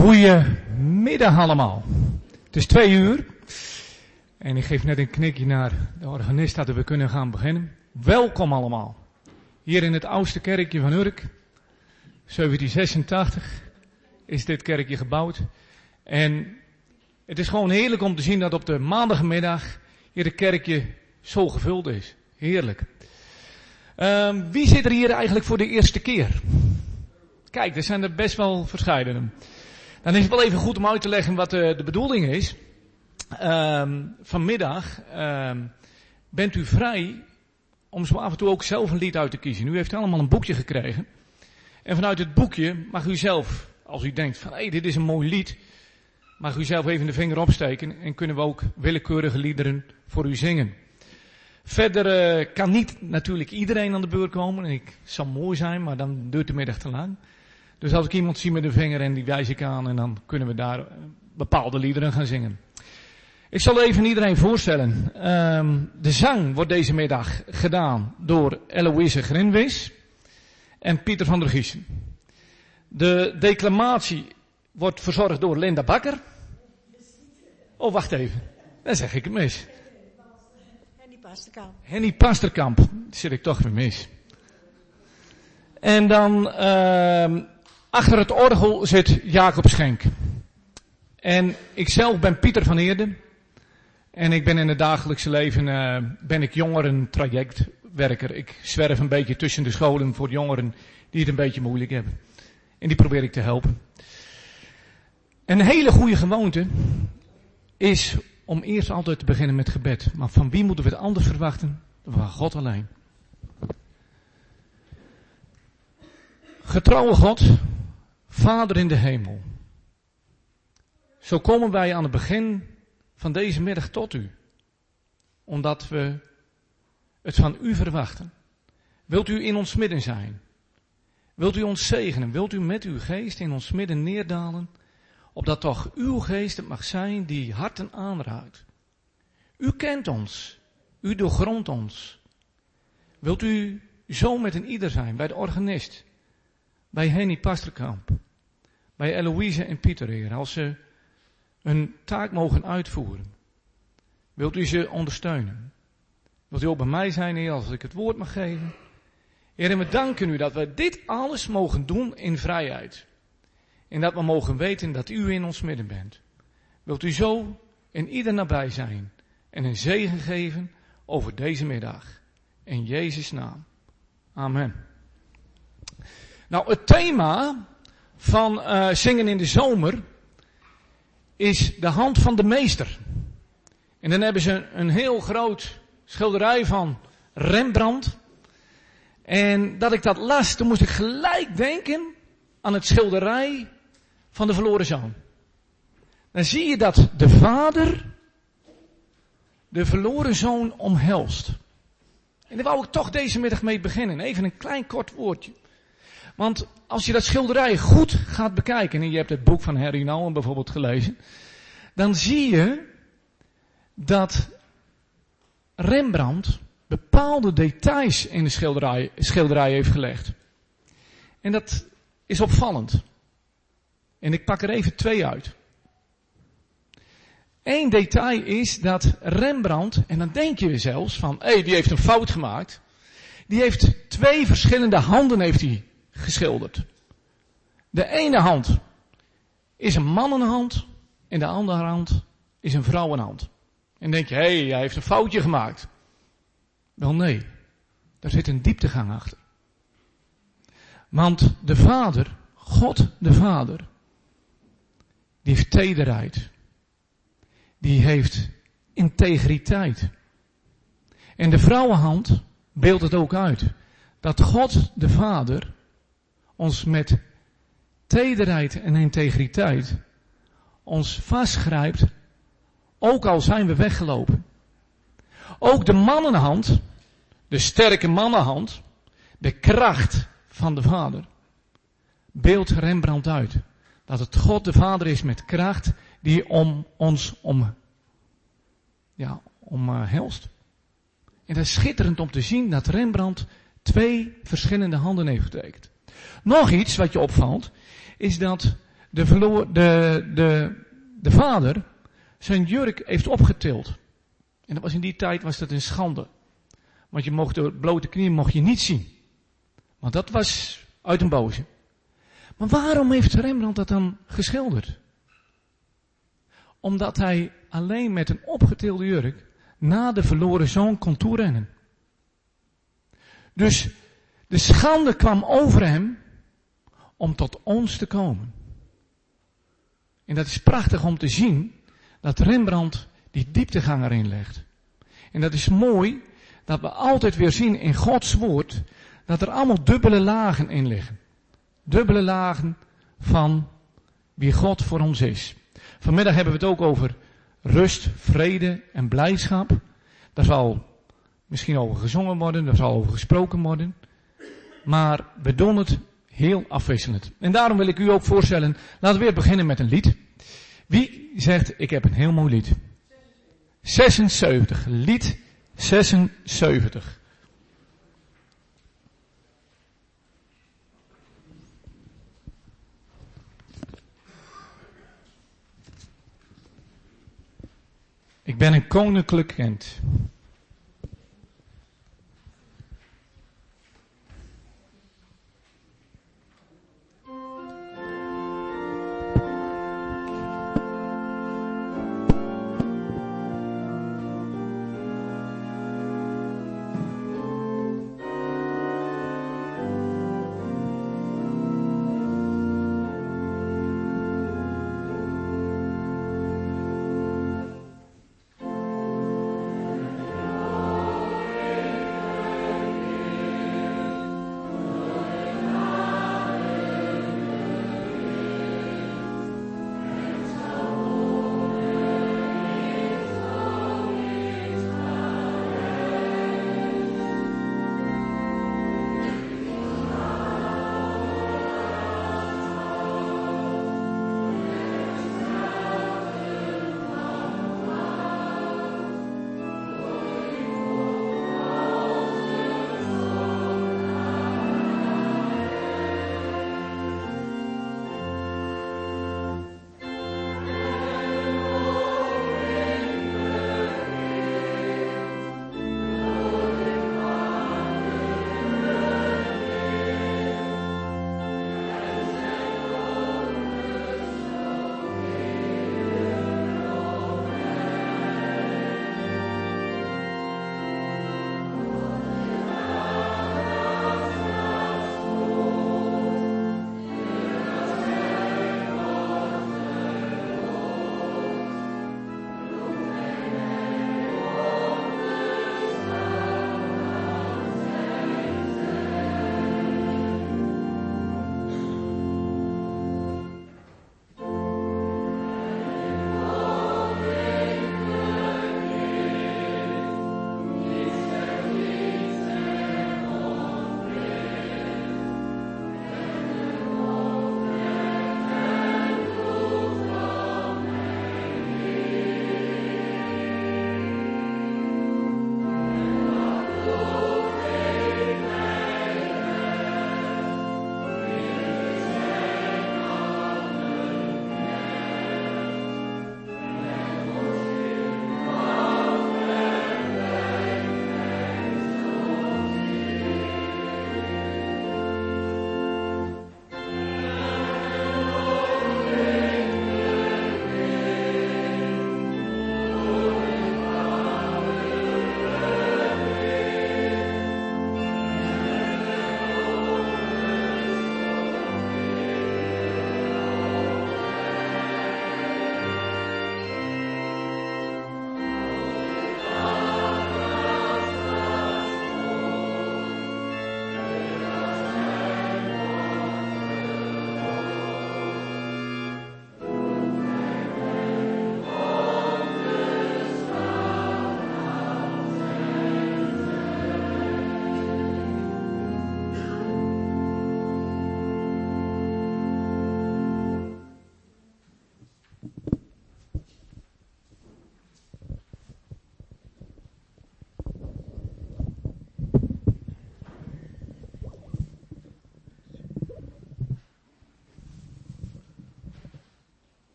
Goedemiddag allemaal. Het is 2:00 en ik geef net een knikje naar de organist dat we kunnen gaan beginnen. Welkom allemaal. Hier in het oudste kerkje van Urk, 1786, is dit kerkje gebouwd. En het is gewoon heerlijk om te zien dat op de maandagmiddag hier het kerkje zo gevuld is. Heerlijk. Wie zit er hier eigenlijk voor de eerste keer? Kijk, er zijn er best wel verscheidenen. Dan is het wel even goed om uit te leggen wat de bedoeling is. Vanmiddag bent u vrij om zo af en toe ook zelf een lied uit te kiezen. U heeft allemaal een boekje gekregen. En vanuit het boekje mag u zelf, als u denkt van dit is een mooi lied, mag u zelf even de vinger opsteken en kunnen we ook willekeurige liederen voor u zingen. Verder kan niet natuurlijk iedereen aan de beurt komen. Het zou mooi zijn, maar dan duurt de middag te lang. Dus als ik iemand zie met een vinger en die wijs ik aan en dan kunnen we daar bepaalde liederen gaan zingen. Ik zal even iedereen voorstellen. De zang wordt deze middag gedaan door Eloïse Grinwis en Pieter van der Giessen. De declamatie wordt verzorgd door Linda Bakker. Oh, wacht even. Dan zeg ik het mis. Henny Pasterkamp. Zit ik toch weer mis. En dan achter het orgel zit Jacob Schenk. En ikzelf ben Pieter van Eerden. En ik ben in het dagelijkse leven ben ik jongerentrajectwerker. Ik zwerf een beetje tussen de scholen voor jongeren die het een beetje moeilijk hebben. En die probeer ik te helpen. Een hele goede gewoonte is om eerst altijd te beginnen met gebed. Maar van wie moeten we het anders verwachten dan van God alleen? Getrouwe God, Vader in de hemel. Zo komen wij aan het begin van deze middag tot u. Omdat we het van u verwachten. Wilt u in ons midden zijn? Wilt u ons zegenen? Wilt u met uw geest in ons midden neerdalen? Opdat toch uw geest het mag zijn die harten aanraakt. U kent ons. U doorgrondt ons. Wilt u zo met een ieder zijn, bij de organist, bij Henny Pasterkamp, bij Eloïse en Pieter, Heer, als ze hun taak mogen uitvoeren. Wilt u ze ondersteunen? Wilt u ook bij mij zijn, Heer, als ik het woord mag geven? Heer, en we danken u dat we dit alles mogen doen in vrijheid. En dat we mogen weten dat u in ons midden bent. Wilt u zo in ieder nabij zijn en een zegen geven over deze middag. In Jezus' naam. Amen. Nou, het thema van zingen in de zomer is de hand van de meester. En dan hebben ze een heel groot schilderij van Rembrandt. En dat ik dat las, toen moest ik gelijk denken aan het schilderij van de verloren zoon. Dan zie je dat de vader de verloren zoon omhelst. En daar wou ik toch deze middag mee beginnen. Even een klein kort woordje. Want als je dat schilderij goed gaat bekijken, en je hebt het boek van Harry Nouwen bijvoorbeeld gelezen, dan zie je dat Rembrandt bepaalde details in de schilderij heeft gelegd. En dat is opvallend. En ik pak er even 2 uit. 1 detail is dat Rembrandt, en dan denk je zelfs van, die heeft een fout gemaakt. Die heeft 2 verschillende handen heeft hij geschilderd. De ene hand is een mannenhand en de andere hand is een vrouwenhand. En dan denk je, hij heeft een foutje gemaakt. Wel nee, daar zit een dieptegang achter. Want de Vader, God de Vader, die heeft tederheid. Die heeft integriteit. En de vrouwenhand beeldt het ook uit. Dat God de Vader ons met tederheid en integriteit ons vastgrijpt, ook al zijn we weggelopen. Ook de mannenhand, de sterke mannenhand, de kracht van de Vader, beeldt Rembrandt uit. Dat het God de Vader is met kracht die ons omhelst. En dat is schitterend om te zien dat Rembrandt 2 verschillende handen heeft getekend. Nog iets wat je opvalt, is dat de vader zijn jurk heeft opgetild. En dat was in die tijd was dat een schande. Want je mocht door blote knieën mocht je niet zien. Want dat was uit een boze. Maar waarom heeft Rembrandt dat dan geschilderd? Omdat hij alleen met een opgetilde jurk na de verloren zoon kon toerennen. Dus de schande kwam over hem om tot ons te komen. En dat is prachtig om te zien dat Rembrandt die dieptegang erin legt. En dat is mooi dat we altijd weer zien in Gods woord dat er allemaal dubbele lagen in liggen. Dubbele lagen van wie God voor ons is. Vanmiddag hebben we het ook over rust, vrede en blijdschap. Daar zal misschien over gezongen worden, daar zal over gesproken worden. Maar we doen het heel afwisselend. En daarom wil ik u ook voorstellen, laten we weer beginnen met een lied. Wie zegt, ik heb een heel mooi lied? 76, lied 76. Ik ben een koninklijk kind.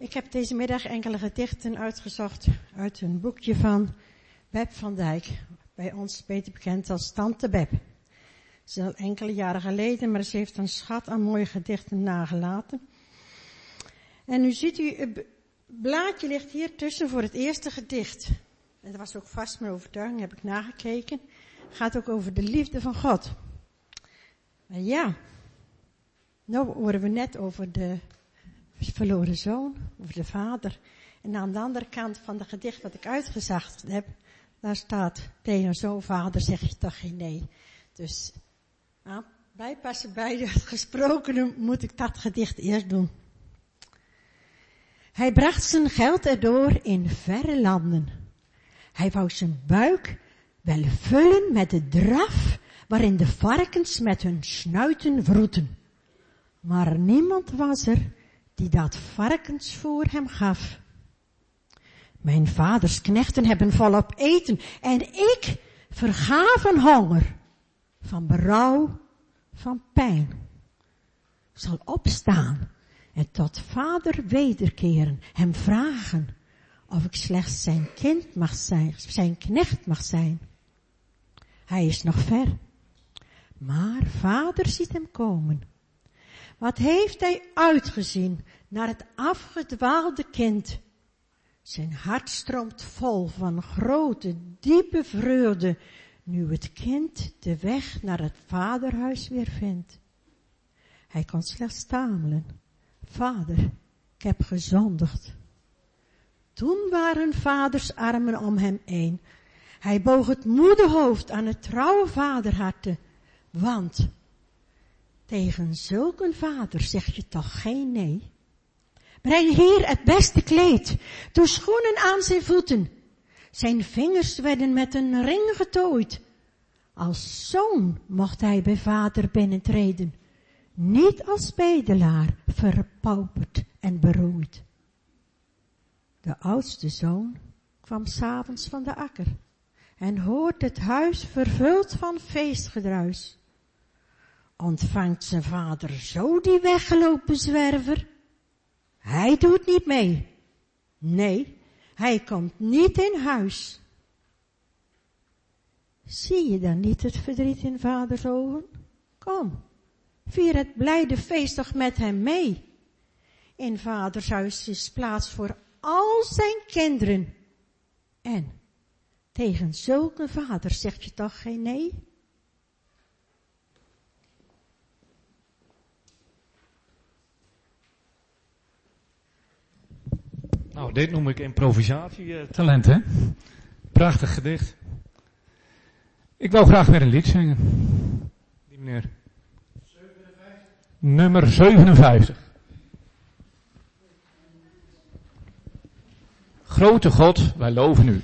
Ik heb deze middag enkele gedichten uitgezocht uit een boekje van Beb van Dijk. Bij ons beter bekend als Tante Beb. Ze is al enkele jaren geleden, maar ze heeft een schat aan mooie gedichten nagelaten. En nu ziet u, het blaadje ligt hier tussen voor het eerste gedicht. En dat was ook vast mijn overtuiging, heb ik nagekeken. Het gaat ook over de liefde van God. Maar ja, nou horen we net over de verloren zoon, over de vader. En aan de andere kant van het gedicht wat ik uitgezocht heb, daar staat, tegen zo'n vader zeg je toch geen nee. Dus bijpassen bij het gesprokene moet ik dat gedicht eerst doen. Hij bracht zijn geld erdoor in verre landen. Hij wou zijn buik wel vullen met de draf waarin de varkens met hun snuiten wroeten. Maar niemand was er die dat varkensvoer hem gaf. Mijn vaders knechten hebben volop eten en ik verga van honger, van berouw, van pijn. Ik zal opstaan en tot vader wederkeren, hem vragen of ik slechts zijn kind mag zijn, zijn knecht mag zijn. Hij is nog ver, maar vader ziet hem komen. Wat heeft hij uitgezien naar het afgedwaalde kind? Zijn hart stroomt vol van grote, diepe vreugde, nu het kind de weg naar het vaderhuis weer vindt. Hij kon slechts stamelen. Vader, ik heb gezondigd. Toen waren vaders armen om hem heen. Hij boog het moede hoofd aan het trouwe vaderharte, want tegen zulk een vader zeg je toch geen nee? Breng hier het beste kleed, doe schoenen aan zijn voeten. Zijn vingers werden met een ring getooid. Als zoon mocht hij bij vader binnentreden, niet als bedelaar, verpauperd en beroerd. De oudste zoon kwam 's avonds van de akker en hoort het huis vervuld van feestgedruis. Ontvangt zijn vader zo die weggelopen zwerver? Hij doet niet mee. Nee, hij komt niet in huis. Zie je dan niet het verdriet in vaders ogen? Kom, vier het blijde feest toch met hem mee. In vaders huis is plaats voor al zijn kinderen. En tegen zulke vader zeg je toch geen nee? Nou, dit noem ik improvisatietalent, hè? Prachtig gedicht. Ik wou graag weer een lied zingen. Die meneer. 57. Nummer 57. Grote God, wij loven u.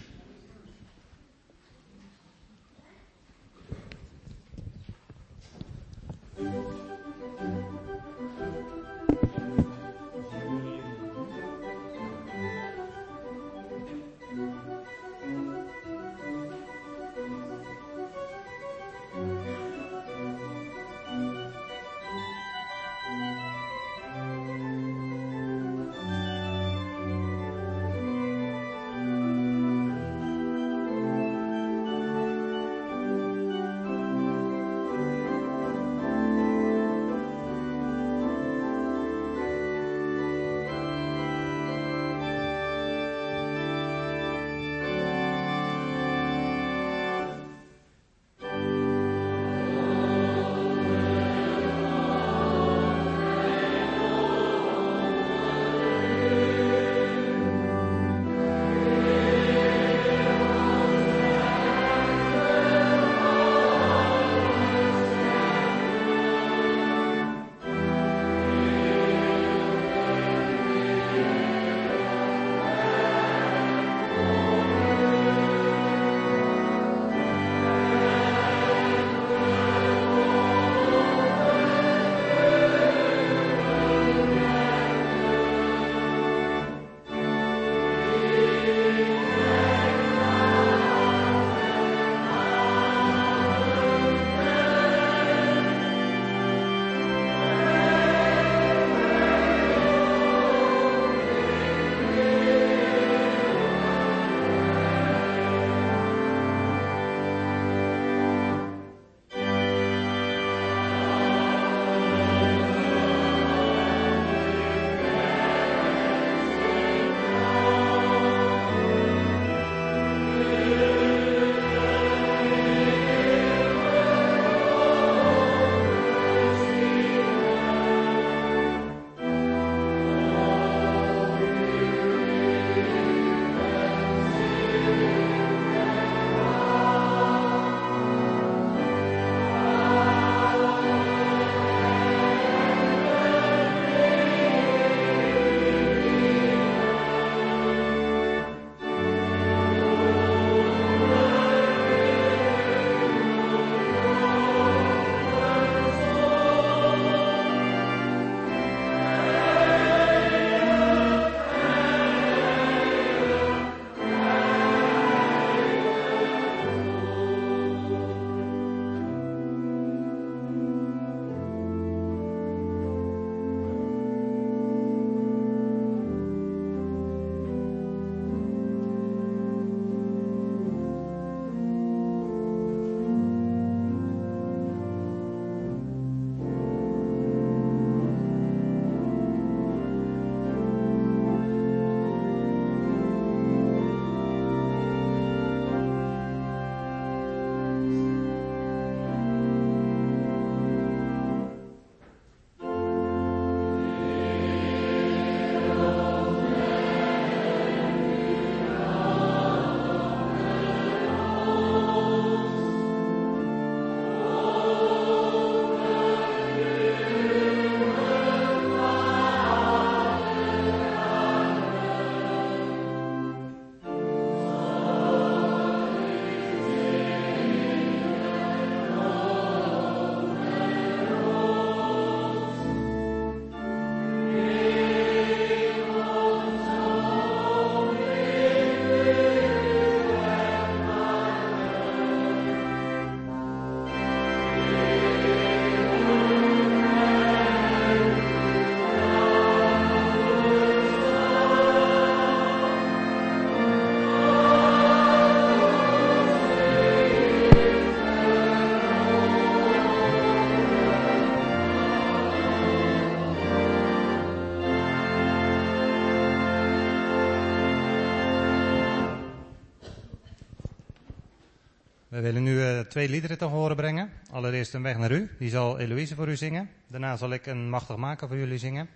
willen nu 2 liederen te horen brengen. Allereerst Een weg naar u, die zal Eloïse voor u zingen. Daarna zal ik een Machtig Maker voor jullie zingen.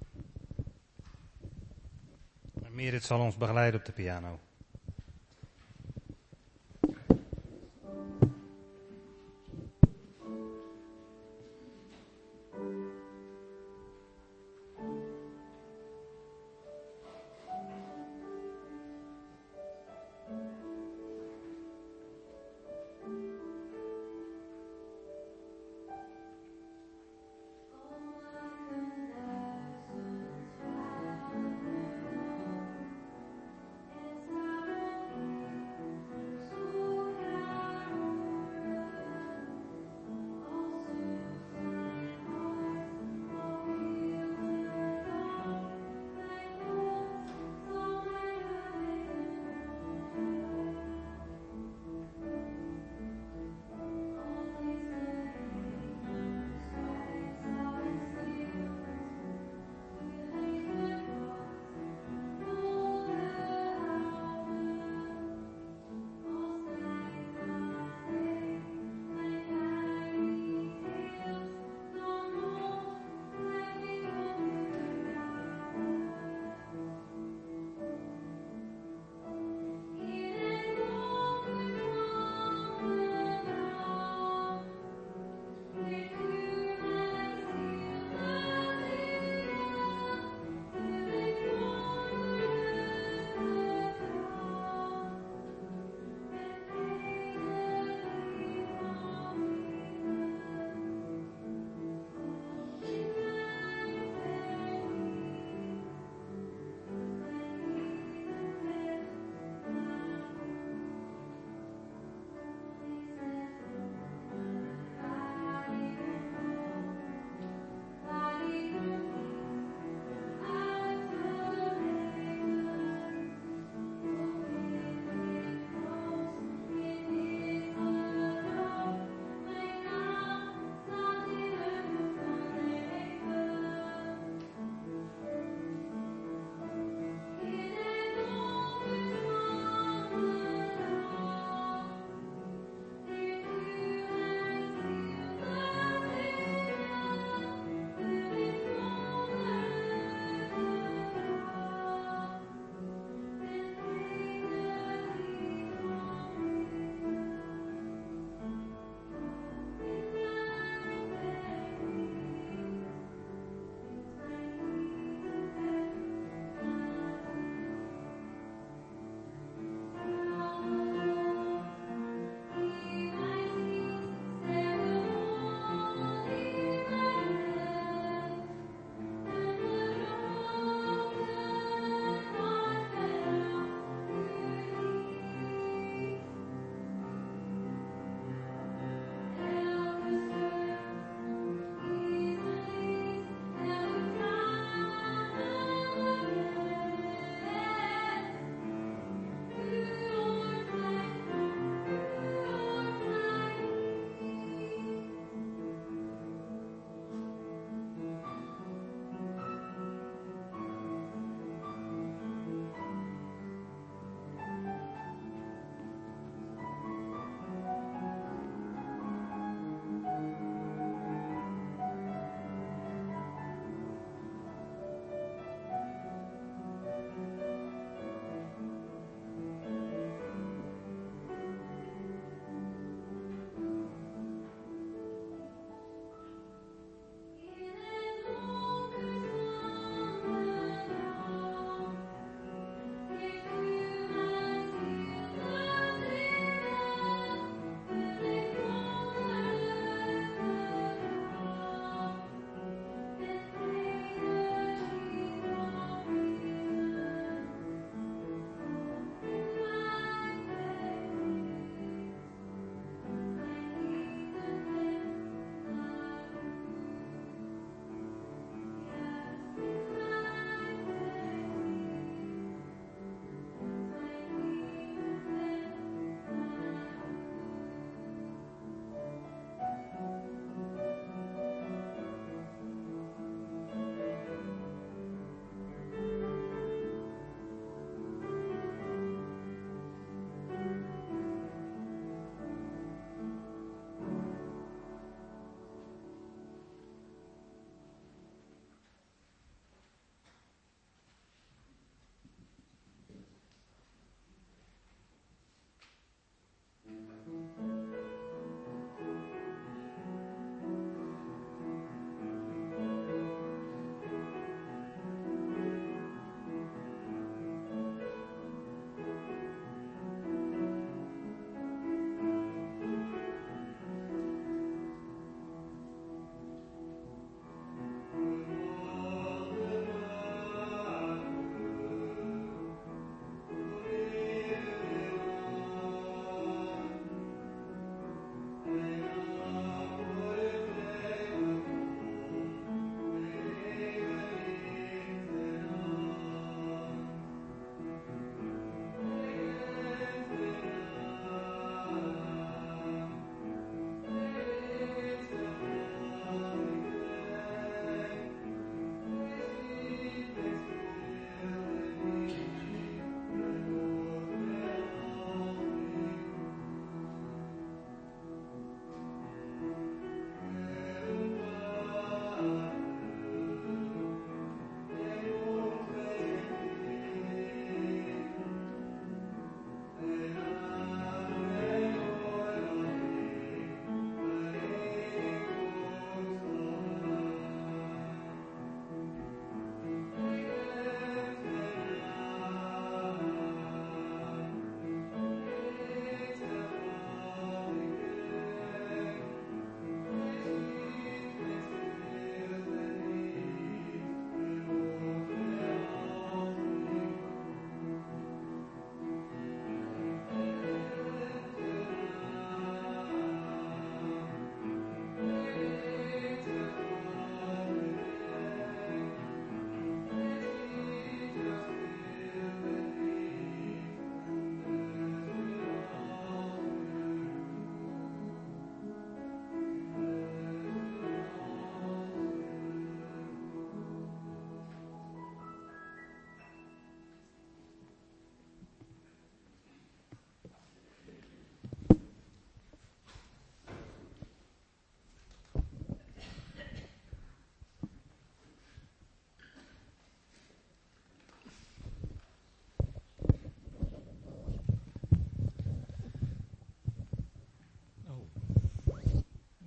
En Merit zal ons begeleiden op de piano. Is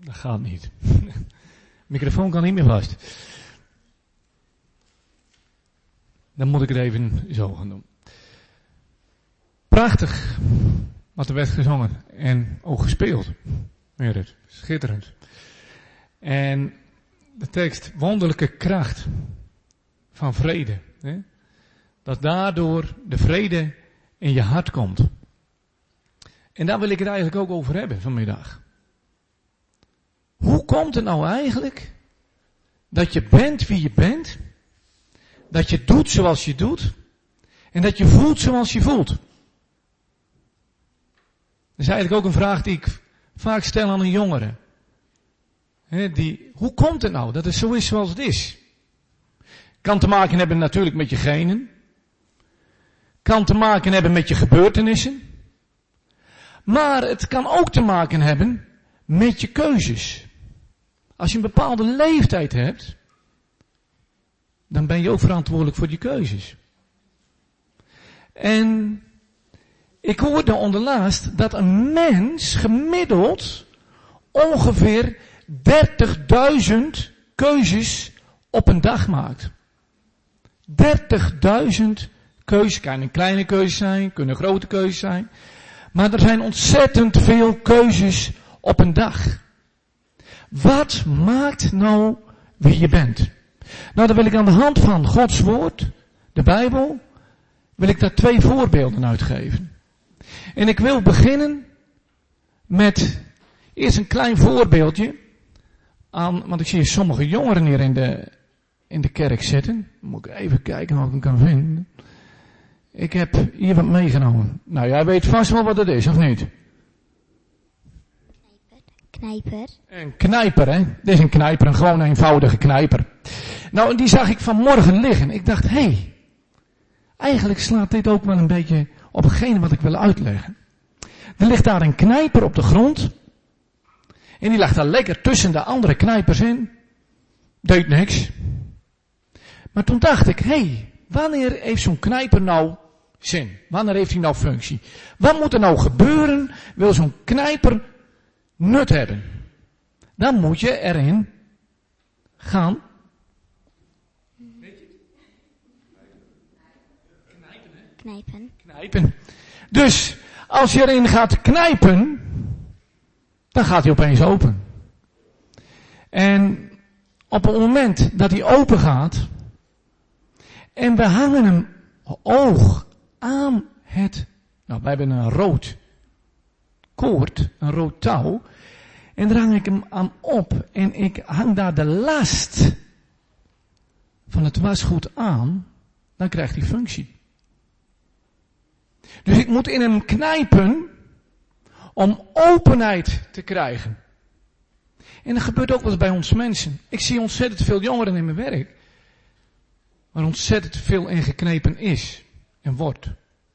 Dat gaat niet. De microfoon kan niet meer vast. Dan moet ik het even zo gaan doen. Prachtig wat er werd gezongen en ook gespeeld. Merit, schitterend. En de tekst, wonderlijke kracht van vrede. Hè? Dat daardoor de vrede in je hart komt. En daar wil ik het eigenlijk ook over hebben vanmiddag. Hoe komt het nou eigenlijk dat je bent wie je bent, dat je doet zoals je doet en dat je voelt zoals je voelt? Dat is eigenlijk ook een vraag die ik vaak stel aan een jongere. Hoe komt het nou dat het zo is zoals het is? Kan te maken hebben natuurlijk met je genen. Kan te maken hebben met je gebeurtenissen. Maar het kan ook te maken hebben met je keuzes. Als je een bepaalde leeftijd hebt, dan ben je ook verantwoordelijk voor die keuzes. En ik hoorde onderlaatst dat een mens gemiddeld ongeveer 30.000 keuzes op een dag maakt. 30.000 keuzes, kunnen kleine keuzes zijn, kunnen grote keuzes zijn. Maar er zijn ontzettend veel keuzes op een dag. Wat maakt nou wie je bent? Nou, dan wil ik aan de hand van Gods woord, de Bijbel, wil ik daar 2 voorbeelden uitgeven. En ik wil beginnen met eerst een klein voorbeeldje want ik zie sommige jongeren hier in de kerk zitten. Moet ik even kijken wat ik hem kan vinden. Ik heb hier wat meegenomen. Nou, jij weet vast wel wat het is, of niet? Knijper. Een knijper, hè? Dit is een knijper, een gewoon eenvoudige knijper. Nou, en die zag ik vanmorgen liggen. Ik dacht, eigenlijk slaat dit ook wel een beetje op hetgene wat ik wil uitleggen. Er ligt daar een knijper op de grond. En die lag daar lekker tussen de andere knijpers in. Deed niks. Maar toen dacht ik, wanneer heeft zo'n knijper nou zin? Wanneer heeft hij nou functie? Wat moet er nou gebeuren? Wil zo'n knijper nut hebben? Dan moet je erin gaan. Knijpen. Dus, als je erin gaat knijpen, dan gaat hij opeens open. En op het moment dat hij open gaat, en we hangen hem oog aan wij hebben een rood koord, een rood touw, en daar hang ik hem aan op, en ik hang daar de last van het wasgoed aan, dan krijgt hij functie. Dus ik moet in hem knijpen om openheid te krijgen. En dat gebeurt ook wel eens bij ons mensen. Ik zie ontzettend veel jongeren in mijn werk, waar ontzettend veel in geknepen is en wordt.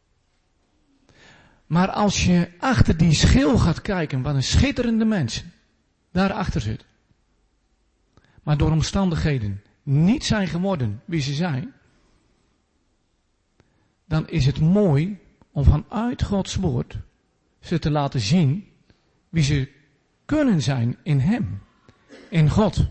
Maar als je achter die schil gaat kijken, wat een schitterende mensen daarachter zit, maar door omstandigheden niet zijn geworden wie ze zijn, dan is het mooi om vanuit Gods woord ze te laten zien wie ze kunnen zijn in Hem, in God.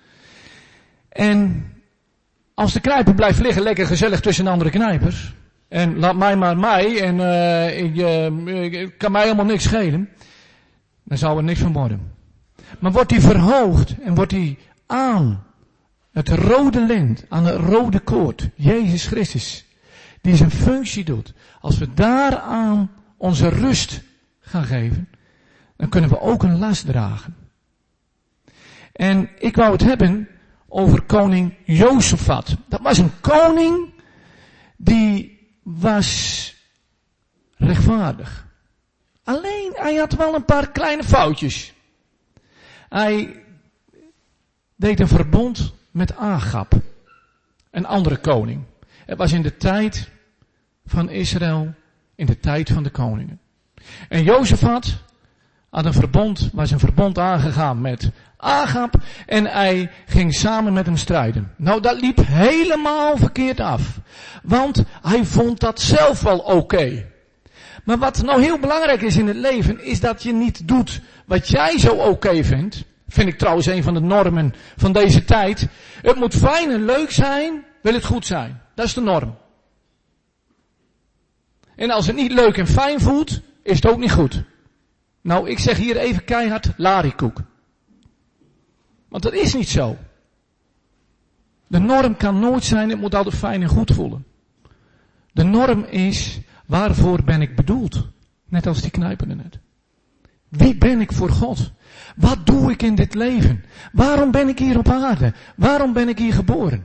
En als de knijper blijft liggen, lekker gezellig tussen de andere knijpers, en laat mij maar mij, en kan mij helemaal niks schelen, dan zou er niks van worden. Maar wordt die verhoogd en wordt die aan het rode lint, aan de rode koord, Jezus Christus, die zijn functie doet, als we daaraan onze rust gaan geven, dan kunnen we ook een last dragen. En ik wou het hebben over koning Jozefat. Dat was een koning die was rechtvaardig. Alleen, hij had wel een paar kleine foutjes. Hij deed een verbond met Agab, een andere koning. Het was in de tijd van Israël, in de tijd van de koningen. En Jozefat was een verbond aangegaan met Agab en hij ging samen met hem strijden. Nou, dat liep helemaal verkeerd af. Want hij vond dat zelf wel oké. Maar wat nou heel belangrijk is in het leven, is dat je niet doet wat jij zo oké vindt. Vind ik trouwens een van de normen van deze tijd. Het moet fijn en leuk zijn, wil het goed zijn. Dat is de norm. En als het niet leuk en fijn voelt, is het ook niet goed. Nou, ik zeg hier even keihard lariekoek. Want dat is niet zo. De norm kan nooit zijn, het moet altijd fijn en goed voelen. De norm is, waarvoor ben ik bedoeld? Net als die knijper net. Wie ben ik voor God? Wat doe ik in dit leven? Waarom ben ik hier op aarde? Waarom ben ik hier geboren?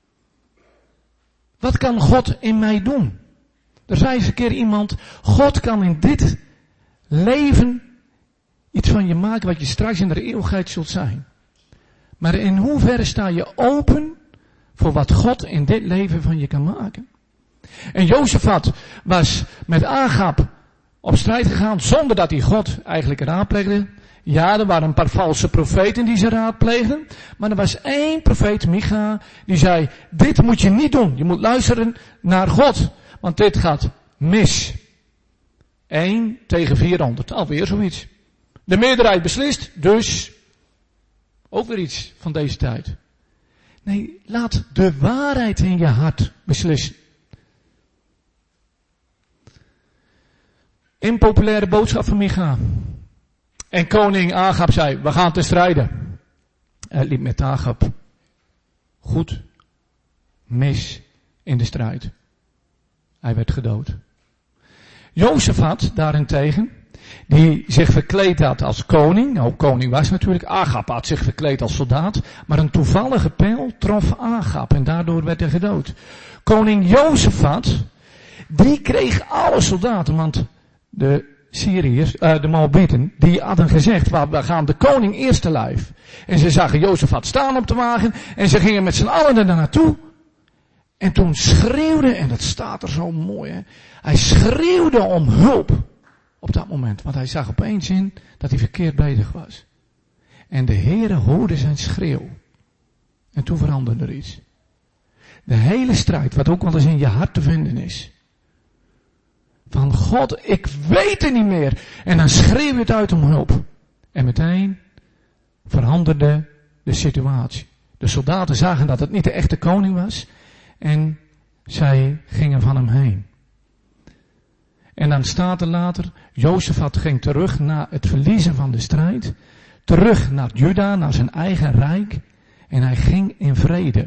Wat kan God in mij doen? Er zei eens een keer iemand, God kan in dit leven iets van je maken wat je straks in de eeuwigheid zult zijn. Maar in hoeverre sta je open voor wat God in dit leven van je kan maken? En Jozefat was met Agab op strijd gegaan zonder dat hij God eigenlijk raadpleegde. Ja, er waren een paar valse profeten die ze raadpleegden. Maar er was één profeet, Micha, die zei, dit moet je niet doen. Je moet luisteren naar God. Want dit gaat mis. 1 tegen 400. Alweer zoiets. De meerderheid beslist, dus ook weer iets van deze tijd. Nee, laat de waarheid in je hart beslissen. Impopulaire boodschap van Micha. En koning Agab zei, we gaan te strijden. Het liep met Agab goed mis in de strijd. Hij werd gedood. Jozefat daarentegen, die zich verkleed had als koning. Nou, koning was natuurlijk. Agab had zich verkleed als soldaat. Maar een toevallige pijl trof Agab en daardoor werd hij gedood. Koning Jozefat, die kreeg alle soldaten, want de Syriërs, de Moabieten, die hadden gezegd, we gaan de koning eerst te lijf. En ze zagen Jozefat staan op de wagen en ze gingen met z'n allen er naartoe. En toen schreeuwde, en dat staat er zo mooi, hè. Hij schreeuwde om hulp op dat moment. Want hij zag opeens in dat hij verkeerd bezig was. En de Heere hoorde zijn schreeuw. En toen veranderde er iets. De hele strijd, wat ook wel eens in je hart te vinden is. Van God, ik weet het niet meer. En dan schreeuw je het uit om hulp. En meteen veranderde de situatie. De soldaten zagen dat het niet de echte koning was. En zij gingen van hem heen. En dan staat er later, Jozefat ging terug na het verliezen van de strijd. Terug naar Juda, naar zijn eigen rijk. En hij ging in vrede.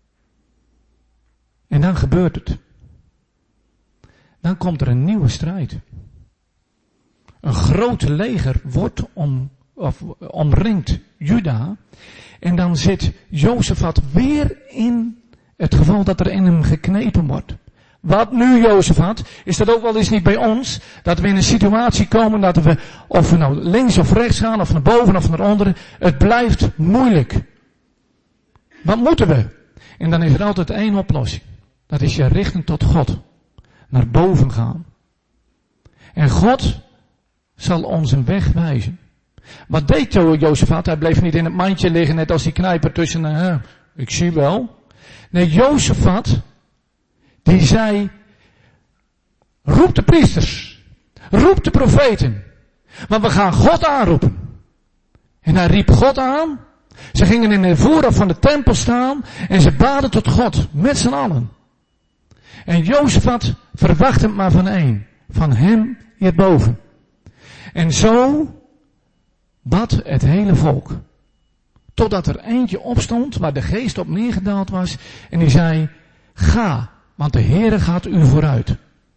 En dan gebeurt het. Dan komt er een nieuwe strijd. Een groot leger wordt omringt Juda. En dan zit Jozefat weer in het geval dat er in hem geknepen wordt. Wat nu, Jozefat? Is dat ook wel eens niet bij ons? Dat we in een situatie komen dat we, of we nou links of rechts gaan, of naar boven of naar onderen, het blijft moeilijk. Wat moeten we? En dan is er altijd één oplossing. Dat is je richten tot God. Naar boven gaan. En God zal ons een weg wijzen. Wat deed Jozefat? Hij bleef niet in het mandje liggen, net als die knijper tussen, ik zie wel. Nee, Jozefat, die zei, roep de priesters, roep de profeten, want we gaan God aanroepen. En hij riep God aan. Ze gingen in de voorhof van de tempel staan en ze baden tot God, met z'n allen. En Jozefat verwachtte maar van één, van hem hierboven. En zo bad het hele volk. Totdat er eentje opstond waar de geest op neergedaald was. En die zei, ga, want de Heere gaat u vooruit.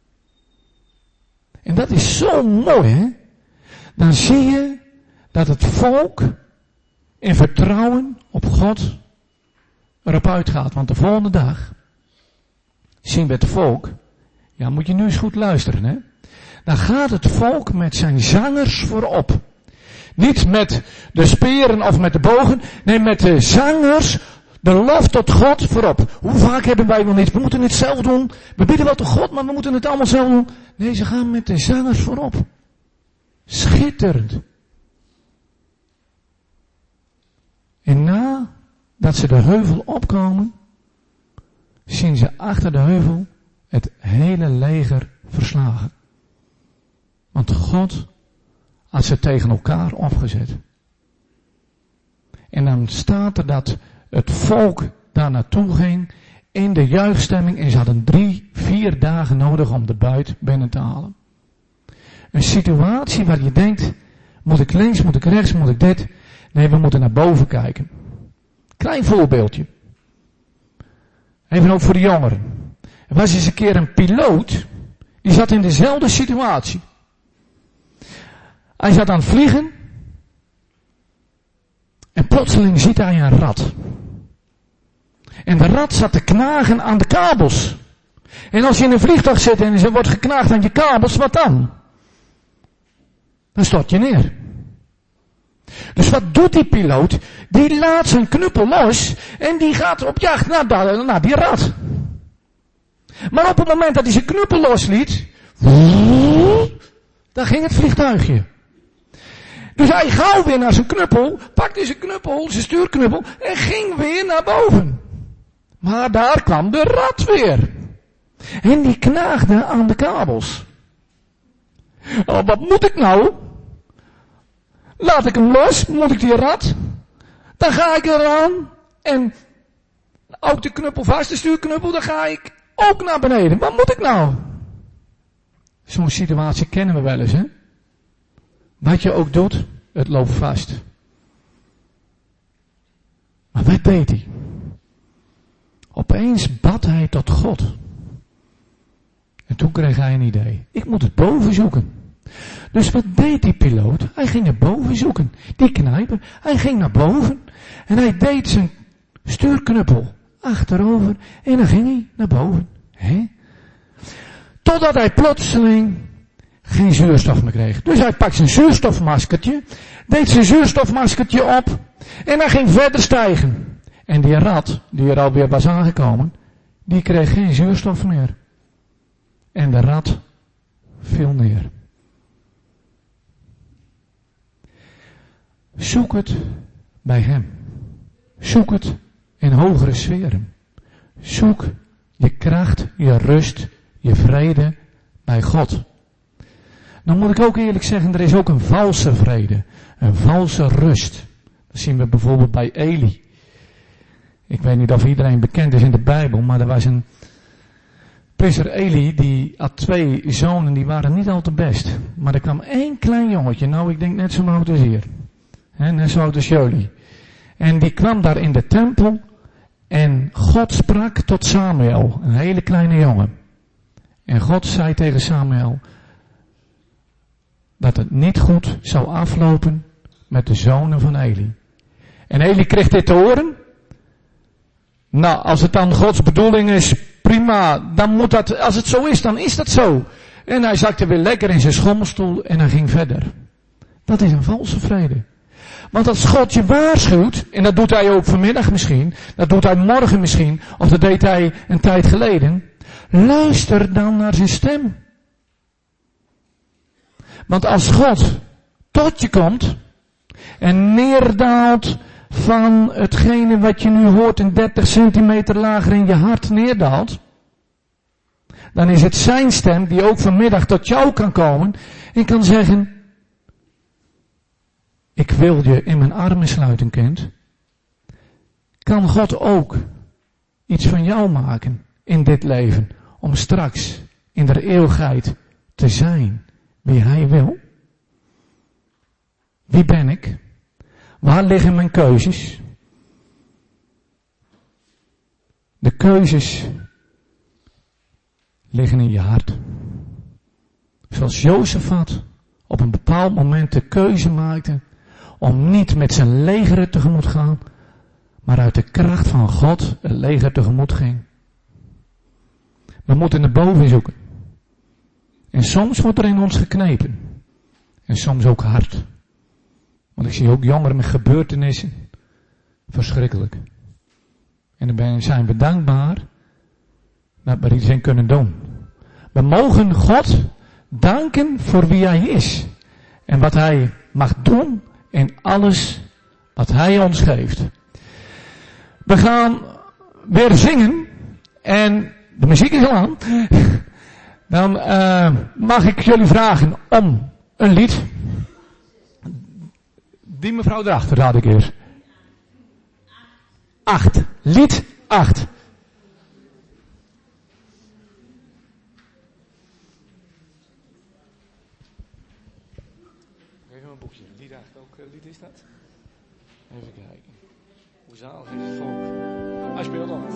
En dat is zo mooi, hè. Dan zie je dat het volk in vertrouwen op God erop uitgaat. Want de volgende dag zien we het volk. Ja, moet je nu eens goed luisteren, hè. Dan gaat het volk met zijn zangers voorop. Niet met de speren of met de bogen. Nee, met de zangers. De lof tot God voorop. Hoe vaak hebben wij wel niet? We moeten het zelf doen. We bidden wel tot God, maar we moeten het allemaal zelf doen. Nee, ze gaan met de zangers voorop. Schitterend. En nadat ze de heuvel opkomen, zien ze achter de heuvel het hele leger verslagen. Want God had ze tegen elkaar opgezet. En dan staat er dat het volk daar naartoe ging in de juichstemming en ze hadden 3-4 dagen nodig om de buit binnen te halen. Een situatie waar je denkt, moet ik links, moet ik rechts, moet ik dit? Nee, we moeten naar boven kijken. Klein voorbeeldje. Even ook voor de jongeren. Er was eens een keer een piloot, die zat in dezelfde situatie. Hij zat aan het vliegen en plotseling ziet hij een rat. En de rat zat te knagen aan de kabels. En als je in een vliegtuig zit en er wordt geknaagd aan je kabels, wat dan? Dan stort je neer. Dus wat doet die piloot? Die laat zijn knuppel los en die gaat op jacht naar die rat. Maar op het moment dat hij zijn knuppel losliet, dan ging het vliegtuigje. Dus hij gauw weer naar zijn knuppel, pakte zijn knuppel, zijn stuurknuppel en ging weer naar boven. Maar daar kwam de rat weer. En die knaagde aan de kabels. Oh, wat moet ik nou? Laat ik hem los? Moet ik die rat? Dan ga ik eraan en ook de knuppel vast, de stuurknuppel, dan ga ik ook naar beneden. Wat moet ik nou? Zo'n situatie kennen we wel eens, hè? Wat je ook doet, het loopt vast. Maar wat deed hij? Opeens bad hij tot God. En toen kreeg hij een idee. Ik moet het boven zoeken. Dus wat deed die piloot? Hij ging naar boven zoeken. Die knijper, hij ging naar boven. En hij deed zijn stuurknuppel achterover. En dan ging hij naar boven. Totdat hij plotseling geen zuurstof meer kreeg. Dus hij pakt zijn zuurstofmaskertje. Deed zijn zuurstofmaskertje op. En hij ging verder stijgen. En die rat, die er alweer was aangekomen, die kreeg geen zuurstof meer. En de rat viel neer. Zoek het bij hem. Zoek het in hogere sferen. Zoek je kracht, je rust, je vrede bij God. Dan moet ik ook eerlijk zeggen, er is ook een valse vrede. Een valse rust. Dat zien we bijvoorbeeld bij Eli. Ik weet niet of iedereen bekend is in de Bijbel, maar er was een priester Eli, die had 2 zonen, die waren niet al te best. Maar er kwam 1 klein jongetje, nou ik denk net zo oud als hier. Net zo oud als jullie. En die kwam daar in de tempel en God sprak tot Samuel, een hele kleine jongen. En God zei tegen Samuel dat het niet goed zou aflopen met de zonen van Eli. En Eli kreeg dit te horen. Nou, als het dan Gods bedoeling is, prima, dan moet dat, als het zo is, dan is dat zo. En hij zakte weer lekker in zijn schommelstoel en hij ging verder. Dat is een valse vrede. Want als God je waarschuwt, en dat doet hij ook vanmiddag misschien, dat doet hij morgen misschien, of dat deed hij een tijd geleden, luister dan naar zijn stem. Want als God tot je komt en neerdaalt van hetgene wat je nu hoort en 30 centimeter lager in je hart neerdaalt, dan is het zijn stem die ook vanmiddag tot jou kan komen en kan zeggen, ik wil je in mijn armen sluiten, kind. Kan God ook iets van jou maken in dit leven, om straks in de eeuwigheid te zijn wie hij wil? Wie ben ik? Waar liggen mijn keuzes? De keuzes liggen in je hart. Zoals Jozefat op een bepaald moment de keuze maakte om niet met zijn leger tegemoet gaan, maar uit de kracht van God het leger tegemoet ging. We moeten naar boven zoeken. En soms wordt er in ons geknepen. En soms ook hard. Want ik zie ook jongeren met gebeurtenissen. Verschrikkelijk. En dan zijn we dankbaar dat we er iets in kunnen doen. We mogen God danken voor wie hij is. En wat hij mag doen in alles wat hij ons geeft. We gaan weer zingen. En de muziek is al aan. Dan mag ik jullie vragen om een lied. Die mevrouw erachter had ik eerst. 8. Lied 8. Even mijn boekje. Lied 8. Welk lied is dat? Even kijken. Hoe zalig is het volk? Hij speelt dan.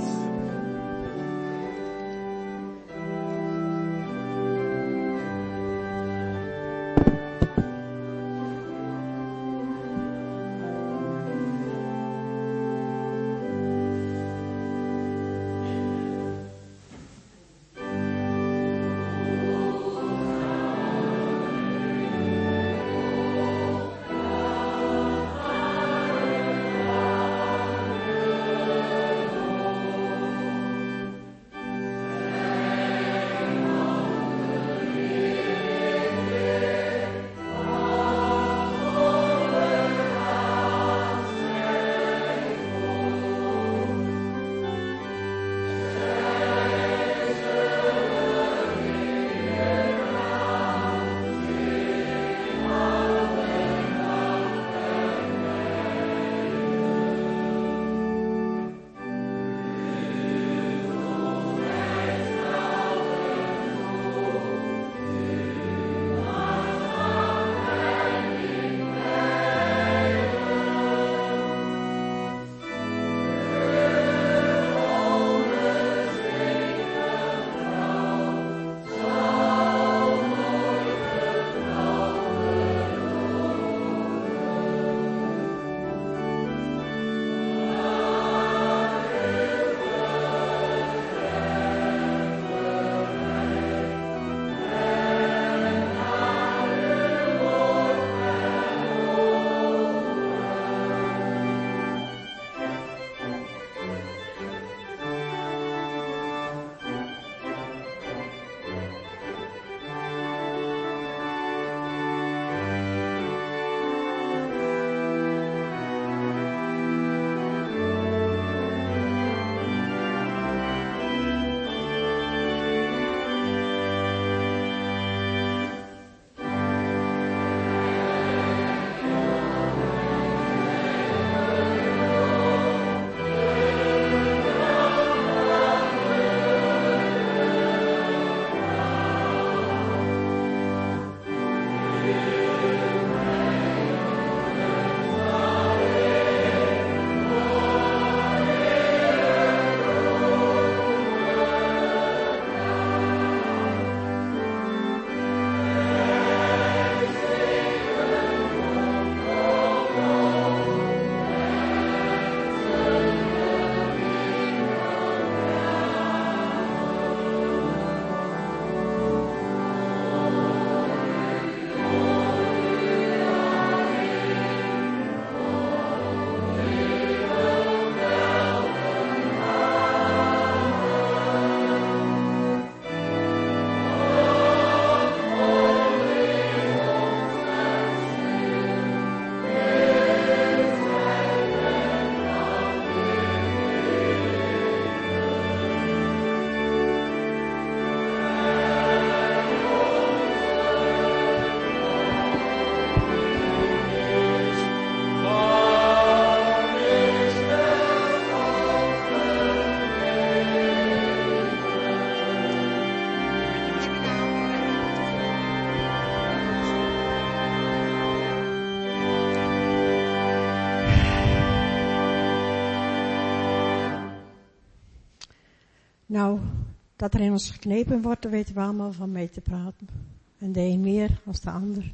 Nou, dat er in ons geknepen wordt, daar weten we allemaal van mee te praten. En de een meer als de ander.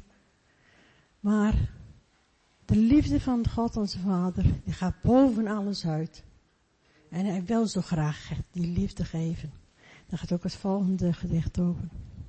Maar de liefde van God onze Vader, die gaat boven alles uit. En hij wil zo graag die liefde geven. Daar gaat ook het volgende gedicht over.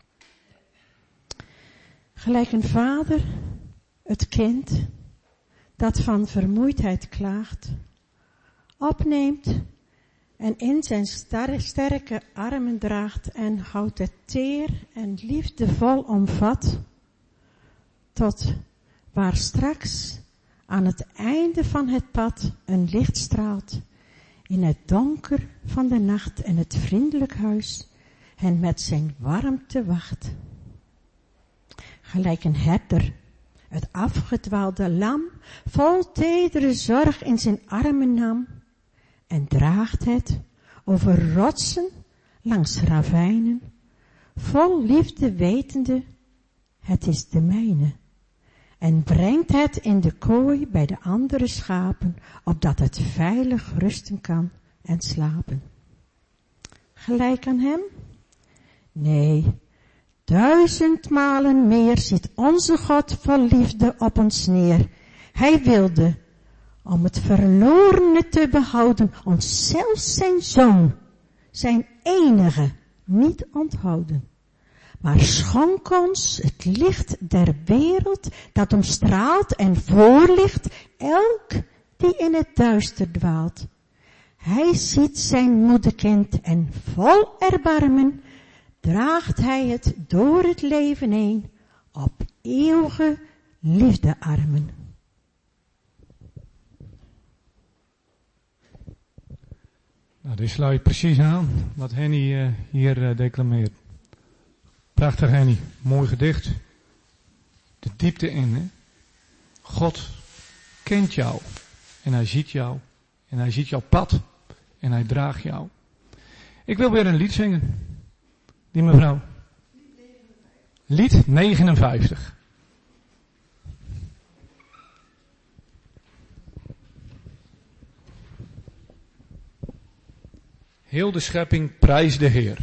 Gelijk een vader het kind dat van vermoeidheid klaagt, opneemt en in zijn sterke armen draagt en houdt het teer en liefdevol omvat, tot waar straks aan het einde van het pad een licht straalt, in het donker van de nacht en het vriendelijk huis hen met zijn warmte wacht. Gelijk een herder het afgedwaalde lam vol tedere zorg in zijn armen nam en draagt het over rotsen langs ravijnen, vol liefde wetende, het is de mijne, en brengt het in de kooi bij de andere schapen, opdat het veilig rusten kan en slapen. Gelijk aan hem? Nee, 1000 malen meer ziet onze God vol liefde op ons neer. Hij wilde, om het verlorene te behouden, ons zelfs zijn zoon, zijn enige, niet onthouden. Maar schonk ons het licht der wereld, dat omstraalt en voorlicht elk die in het duister dwaalt. Hij ziet zijn moederkind en vol erbarmen draagt hij het door het leven heen op eeuwige liefdearmen. Nou, dit sluit precies aan wat Henny hier declameert. Prachtig, Henny. Mooi gedicht. De diepte in, hè. God kent jou. En hij ziet jou. En hij ziet jouw pad. En hij draagt jou. Ik wil weer een lied zingen. Die mevrouw. Lied 59. Heel de schepping prijst de Heer.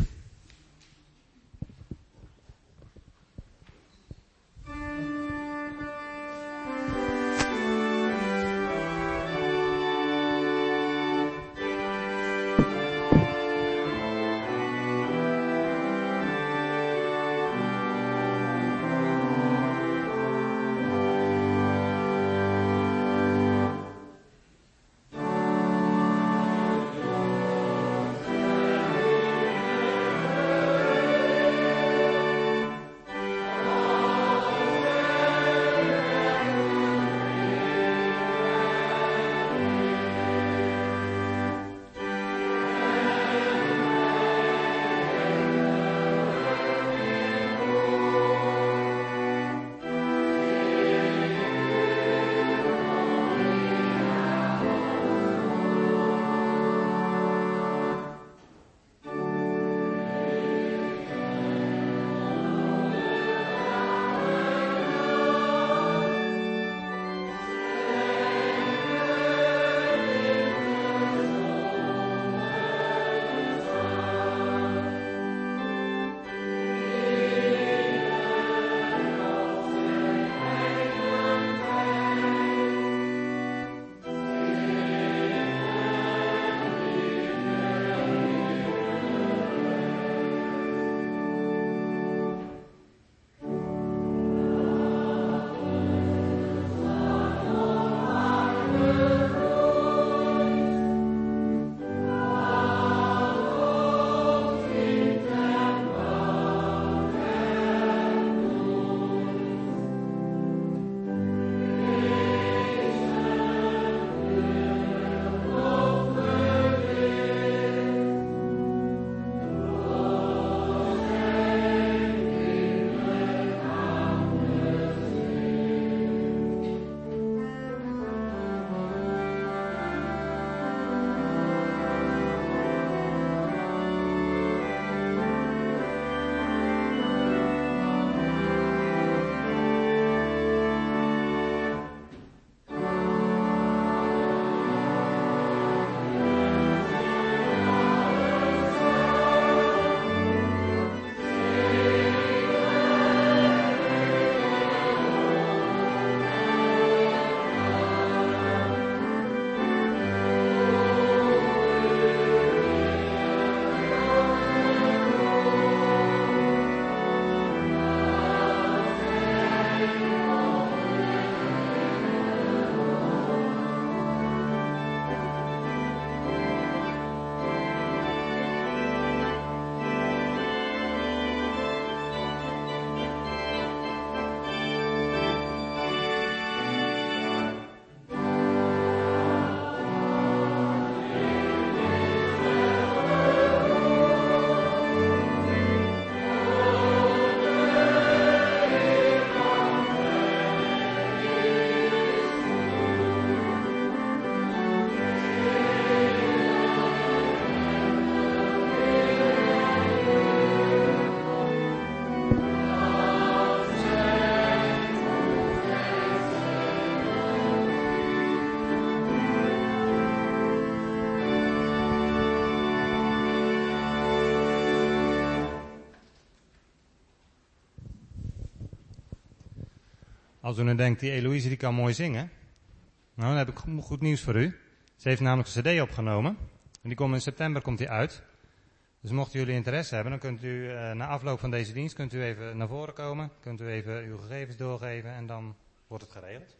Als u nu denkt, die Eloïse die kan mooi zingen. Nou, dan heb ik goed nieuws voor u. Ze heeft namelijk een cd opgenomen. En die komt in september uit. Dus mochten jullie interesse hebben, dan kunt u na afloop van deze dienst kunt u even naar voren komen. Kunt u even uw gegevens doorgeven en dan wordt het geregeld.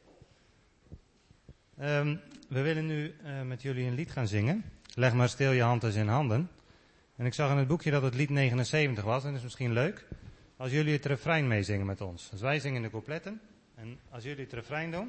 We willen nu met jullie een lied gaan zingen. Leg maar stil je hand eens in handen. En ik zag in het boekje dat het lied 79 was. En dat is misschien leuk als jullie het refrein meezingen met ons. Dus wij zingen de coupletten. En als jullie het refrein doen.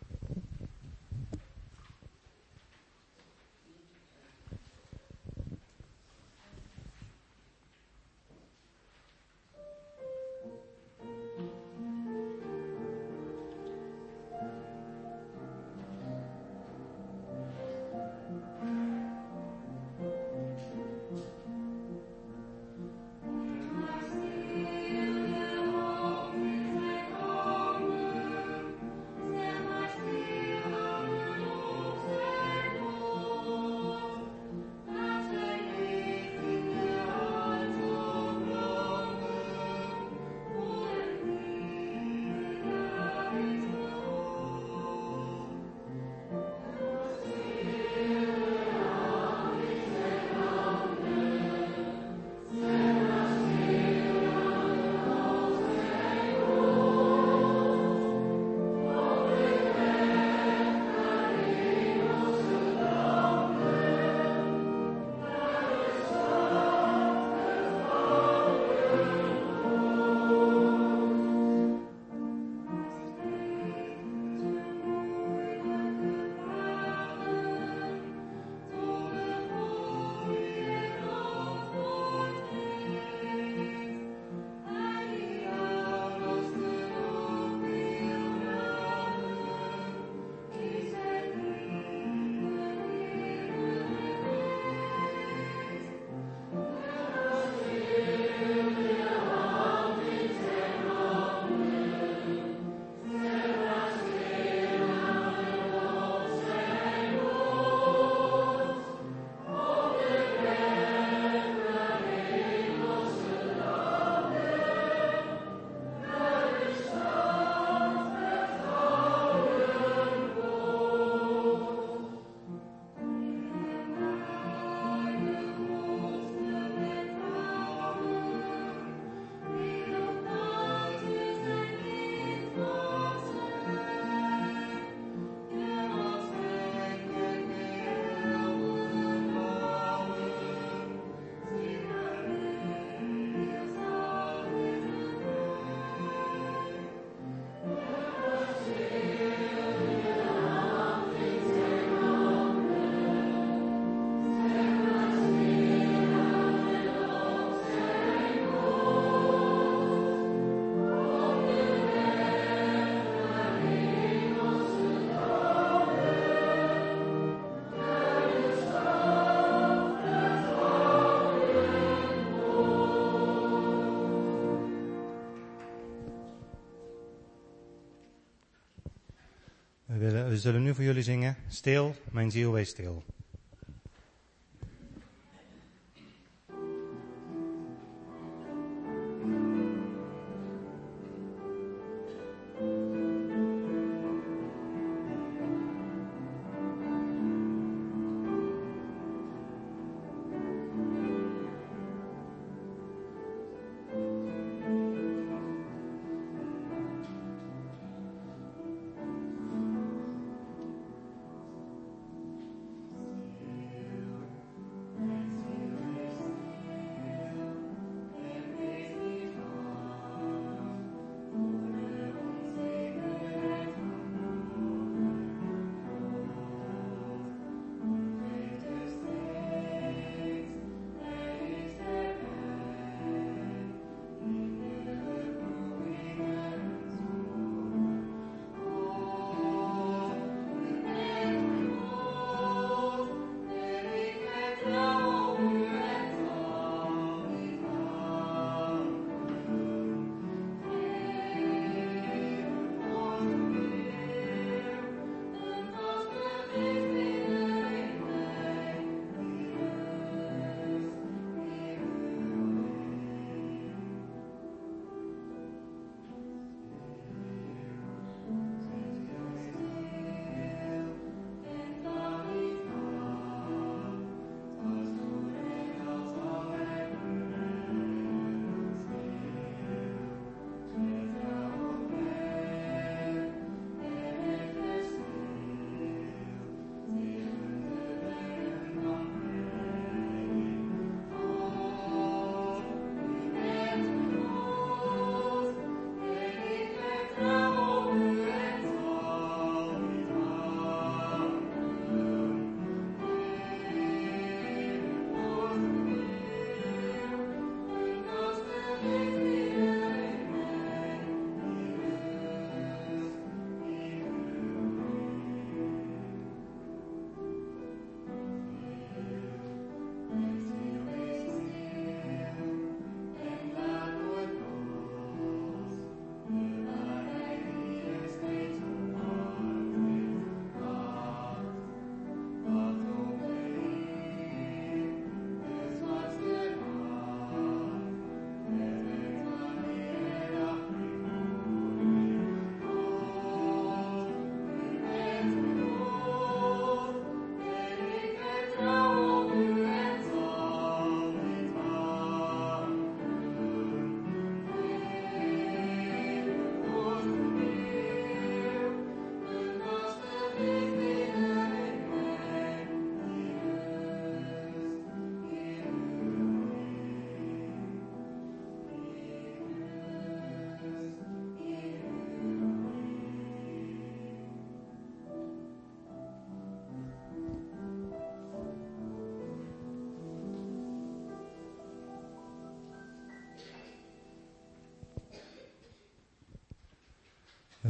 We zullen nu voor jullie zingen, stil, mijn ziel wees stil.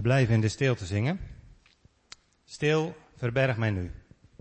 blijven in de stilte zingen. Stil, verberg mij nu.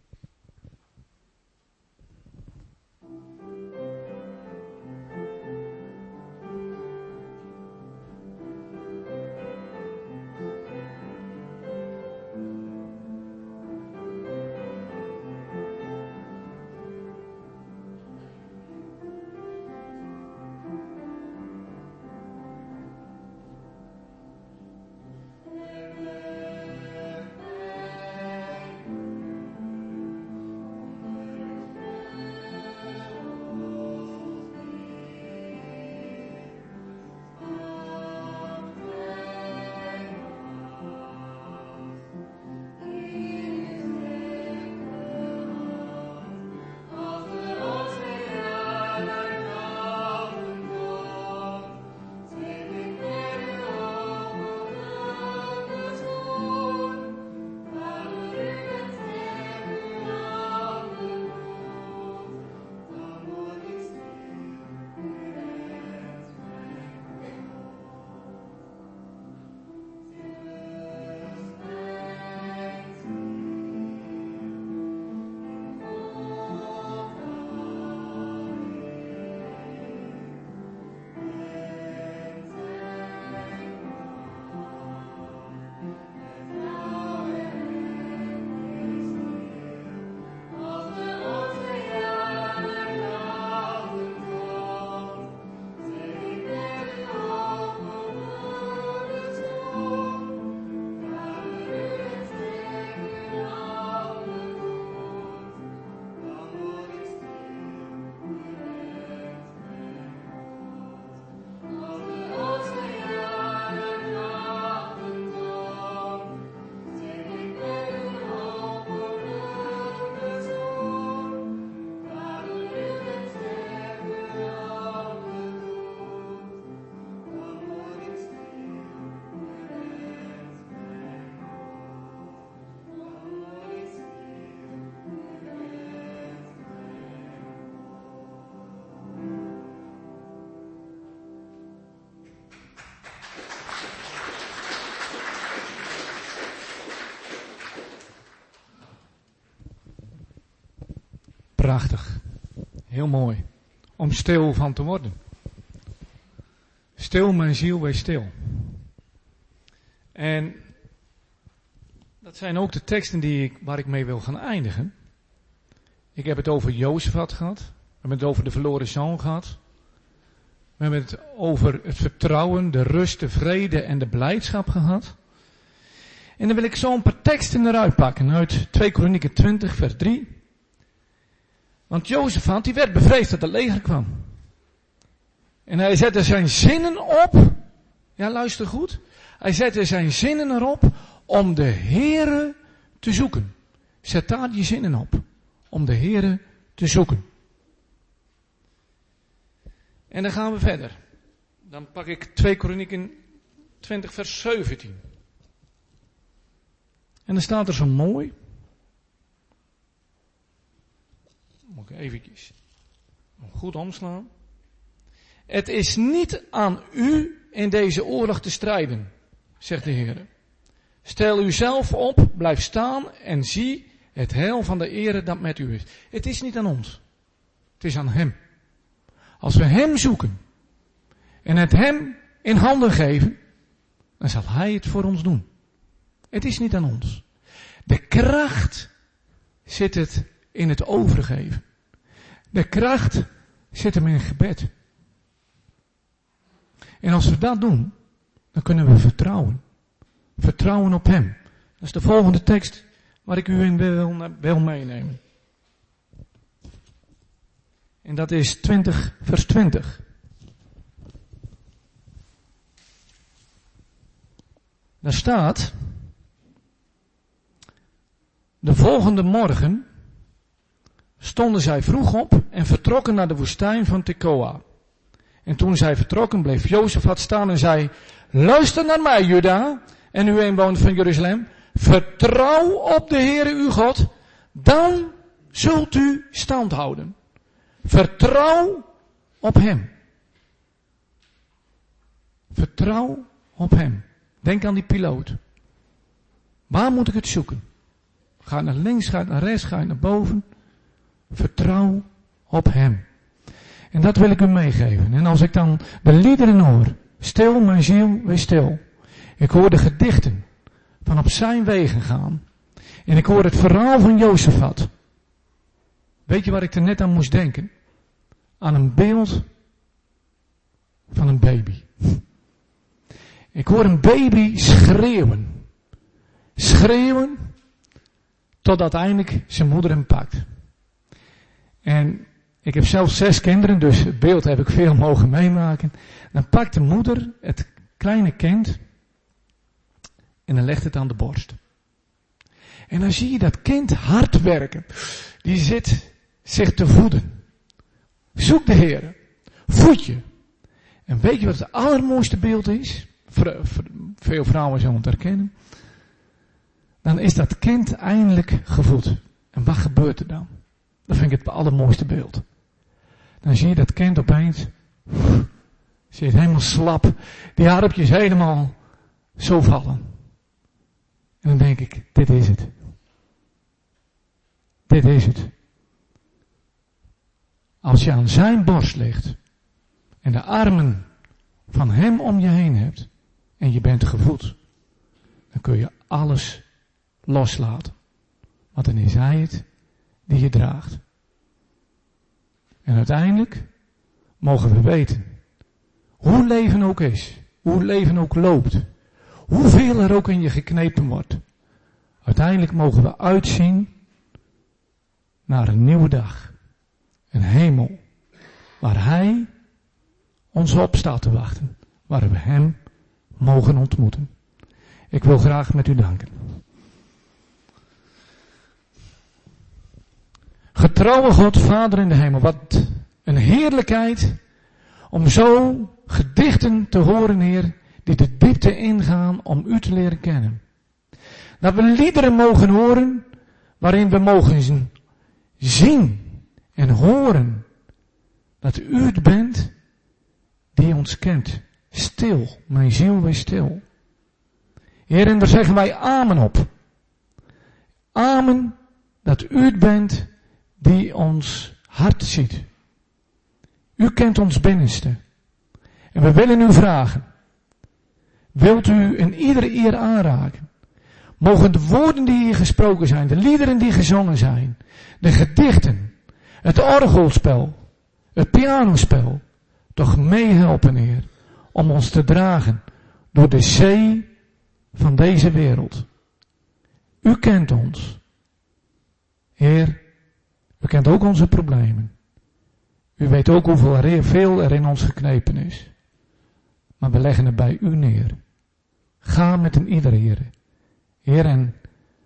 Prachtig. Heel mooi. Om stil van te worden. Stil mijn ziel, wees stil. En dat zijn ook de teksten waar ik mee wil gaan eindigen. Ik heb het over Jozefat gehad. We hebben het over de verloren zoon gehad. We hebben het over het vertrouwen, de rust, de vrede en de blijdschap gehad. En dan wil ik zo een paar teksten eruit pakken uit 2 Kronieken 20 vers 3. Want Jozefat, die werd bevreesd dat het leger kwam. En hij zette zijn zinnen op. Ja, luister goed. Hij zette zijn zinnen erop om de Heere te zoeken. Zet daar je zinnen op. Om de Heere te zoeken. En dan gaan we verder. Dan pak ik 2 Kronieken 20 vers 17. En dan staat er zo mooi. Moet ik eventjes goed omslaan. Het is niet aan u in deze oorlog te strijden, zegt de Heer. Stel u zelf op, blijf staan en zie het heil van de Heere dat met u is. Het is niet aan ons. Het is aan Hem. Als we Hem zoeken en het Hem in handen geven, dan zal Hij het voor ons doen. Het is niet aan ons. De kracht zit het in het overgeven. De kracht zit hem in gebed. En als we dat doen, dan kunnen we vertrouwen. Vertrouwen op Hem. Dat is de volgende tekst waar ik u in wil meenemen. En dat is 20 vers 20. Daar staat: de volgende morgen stonden zij vroeg op en vertrokken naar de woestijn van Tekoa. En toen zij vertrokken, bleef Jozefat staan en zei: luister naar mij, Juda, en u inwoners van Jeruzalem. Vertrouw op de Heere uw God, dan zult u stand houden. Vertrouw op Hem. Vertrouw op Hem. Denk aan die piloot. Waar moet ik het zoeken? Ga naar links, ga naar rechts, ga naar boven. Vertrouw op hem. En dat wil ik u meegeven. En als ik dan de liederen hoor. Stil, mijn ziel, wees stil. Ik hoor de gedichten van op zijn wegen gaan. En ik hoor het verhaal van Jozefat. Weet je waar ik er net aan moest denken? Aan een beeld van een baby. Ik hoor een baby schreeuwen. Schreeuwen tot uiteindelijk zijn moeder hem pakt. En ik heb zelf 6 kinderen, dus het beeld heb ik veel mogen meemaken. Dan pakt de moeder het kleine kind en dan legt het aan de borst. En dan zie je dat kind hard werken. Die zit zich te voeden. Zoek de Heer. Voed je. En weet je wat het allermooiste beeld is? Veel vrouwen zullen het herkennen. Dan is dat kind eindelijk gevoed. En wat gebeurt er dan? Dat vind ik het allermooiste beeld. Dan zie je dat kind opeens, zit helemaal slap, die armpjes helemaal zo vallen. En dan denk ik, dit is het. Dit is het. Als je aan zijn borst ligt en de armen van hem om je heen hebt en je bent gevoed, dan kun je alles loslaten. Want dan is hij het die je draagt. En uiteindelijk mogen we weten, hoe leven ook is, hoe leven ook loopt, hoeveel er ook in je geknepen wordt. Uiteindelijk mogen we uitzien naar een nieuwe dag. Een hemel waar hij ons op staat te wachten. Waar we hem mogen ontmoeten. Ik wil graag met u danken. Getrouwe God, Vader in de hemel. Wat een heerlijkheid om zo gedichten te horen, Heer, die de diepte ingaan om u te leren kennen. Dat we liederen mogen horen waarin we mogen zien en horen dat u het bent die ons kent. Stil, mijn ziel, wees stil. Heer, en daar zeggen wij amen op. Amen dat u het bent die ons hart ziet. U kent ons binnenste. En we willen u vragen. Wilt u in iedere eer aanraken? Mogen de woorden die hier gesproken zijn, de liederen die gezongen zijn, de gedichten, het orgelspel, het pianospel, toch meehelpen, Heer, om ons te dragen door de zee van deze wereld. U kent ons. Heer, u kent ook onze problemen. U weet ook veel er in ons geknepen is. Maar we leggen het bij u neer. Ga met een ieder, Heer. Heer, en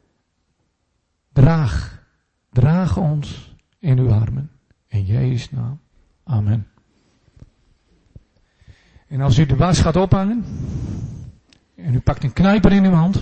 draag ons in uw armen. In Jezus' naam. Amen. En als u de was gaat ophangen, en u pakt een knijper in uw hand,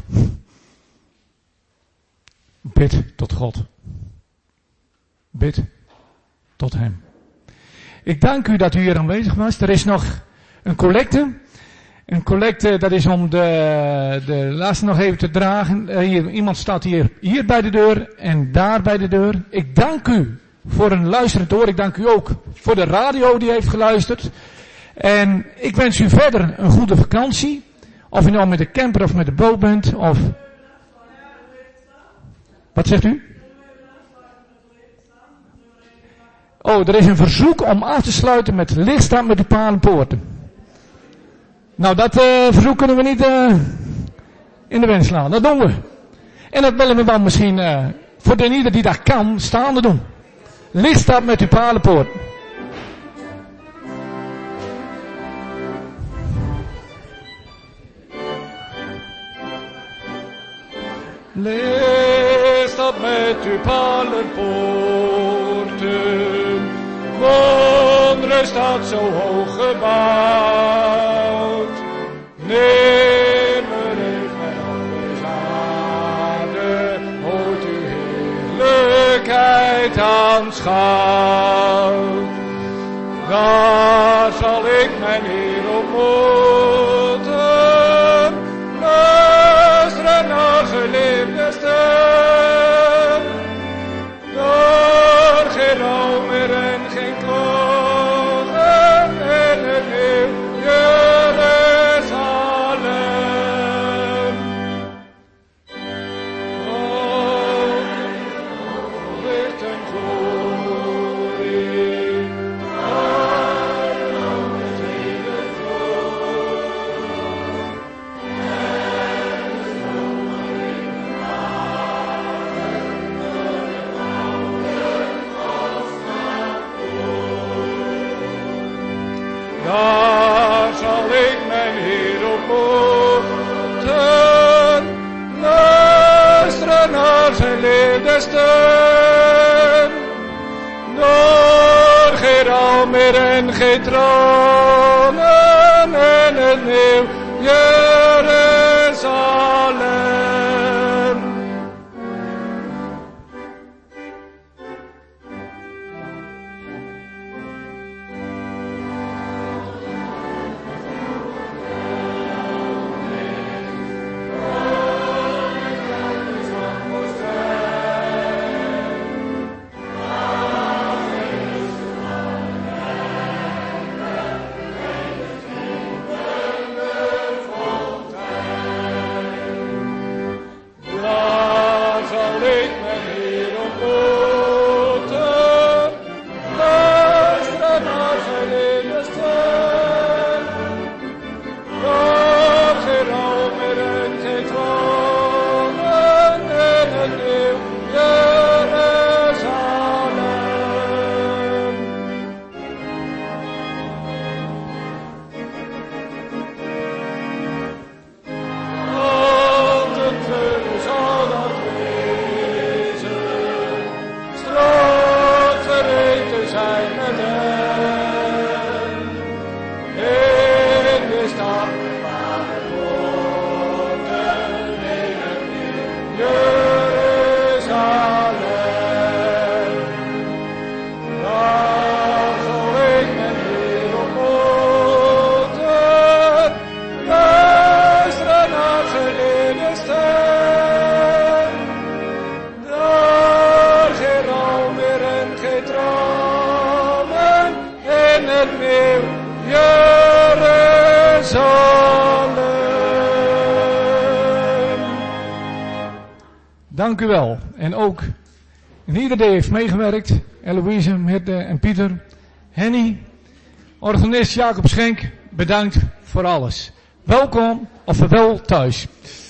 bid tot God. Bid tot hem. Ik dank u dat u hier aanwezig was. Er is nog een collecte. Een collecte, dat is om de last nog even te dragen. Iemand staat hier bij de deur en daar bij de deur. Ik dank u voor een luisterend oor. Ik dank u ook voor de radio die heeft geluisterd. En ik wens u verder een goede vakantie. Of u nou met de camper of met de boot bent. Of... Wat zegt u? Oh, er is een verzoek om af te sluiten met lichtstraat met de palenpoorten. Nou, dat verzoek kunnen we niet in de wind slaan. Dat doen we. En dat willen we dan misschien voor de ieder die dat kan, staande doen. Lichtstraat met de palenpoorten. Lichtstraat met uw palenpoorten, wonderen staat zo hoog gebouwd. Nimmer heeft men anders aarde ooit uw heerlijkheid aanschouwd. Daar zal ik mijn Heer ontmoeten, luisteren naar geleerd. meer en geen klogen in het nieuw Jeruzalem. Oh, licht en glorie, daarom is hij de Daar zal ik mijn Heer ontmoeten, luisteren naar zijn liefdestem. Door geen rouw meer en geen tranen in het nieuw Jeruzalem. Daar zal ik mijn Heer ontmoeten, luisteren naar zijn liefdestem. Door geen rouw meer en geen tranen in het nieuw Jeruzalem. Altijd vullen zal dat wezen, straks vereten zijn met hen. In de stad waar we wonen, in het nieuw Jeruzalem. Daar zal ik mijn Heer ontmoeten, luisteren naar zijn liefdestem. Daar geen rouw meer en geen tranen in het nieuw Jeruzalem. Dank u wel. En ook iedereen die heeft meegewerkt. Eloïse, Mette en Pieter. Henny, organist Jacob Schenk, bedankt voor alles. Welkom of wel thuis.